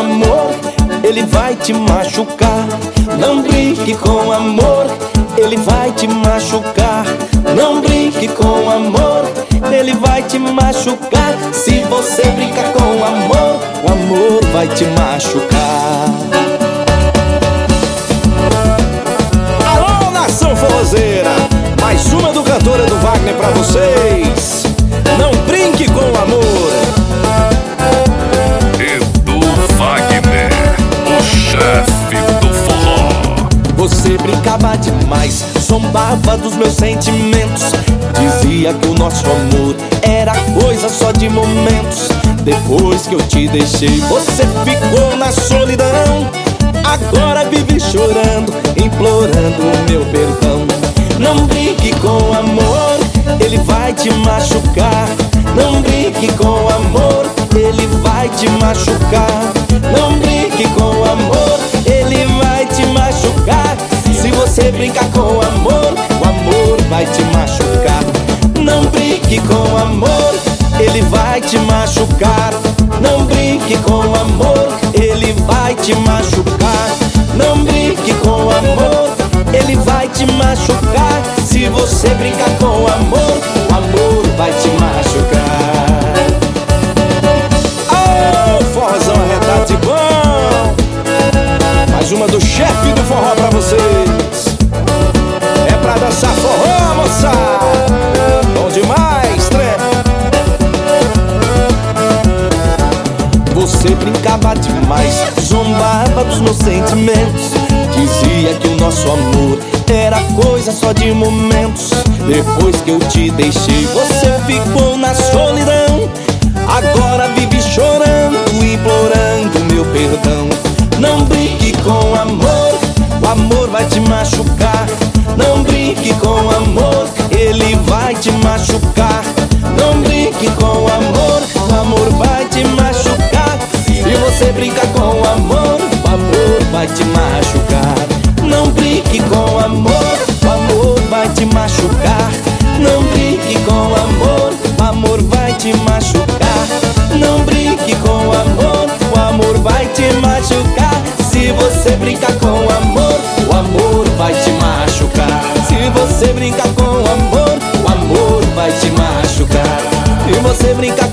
amor, ele vai te machucar. Não brinque com amor, ele vai te machucar. Não brinque com amor, ele vai te machucar. Se você brinca com amor, o amor vai te machucar. Alô, nação forrozeira, mais uma do Cantora do Wagner pra vocês. Não brinque com amor. Edu Wagner, o chefe do forró. Você brincava demais, zombava dos meus sentimentos. Dizia que o nosso amor era coisa só de momentos. Depois que eu te deixei, você ficou na solidão. Agora vive chorando, implorando o meu perdão. Não brinque com amor, ele vai te machucar. Não brinque com amor, ele vai te machucar. Não brinque com amor, ele vai te machucar. Se você brincar com amor, o amor vai te machucar. Não brinque com amor, ele vai te machucar. Não brinque com amor, ele vai te machucar. Não brinque com amor, ele vai te machucar. Se você brincar com amor, o amor vai te machucar. Oh, forrozão arretado de bom. Mais uma do chefe do forró pra vocês. É pra dançar forró, moçada. Bom demais, trem. Você brincava demais, zombava dos meus sentimentos. Dizia que o nosso amor era coisa só de momentos. Depois que eu te deixei, você ficou na solidão. Agora vive chorando, implorando meu perdão. Não brinque com amor, o amor vai te machucar. Não brinque com amor, ele vai te machucar. Não brinque com amor, o amor vai te machucar. Se você brinca com amor, o amor vai te machucar. Não brinque com amor, o amor vai te machucar. Não brinque com amor, o amor vai te machucar. Não brinque com amor, o amor vai te machucar. Se você brincar com amor, o amor vai te machucar. Se você brincar com amor, o amor vai te machucar. Se você brincar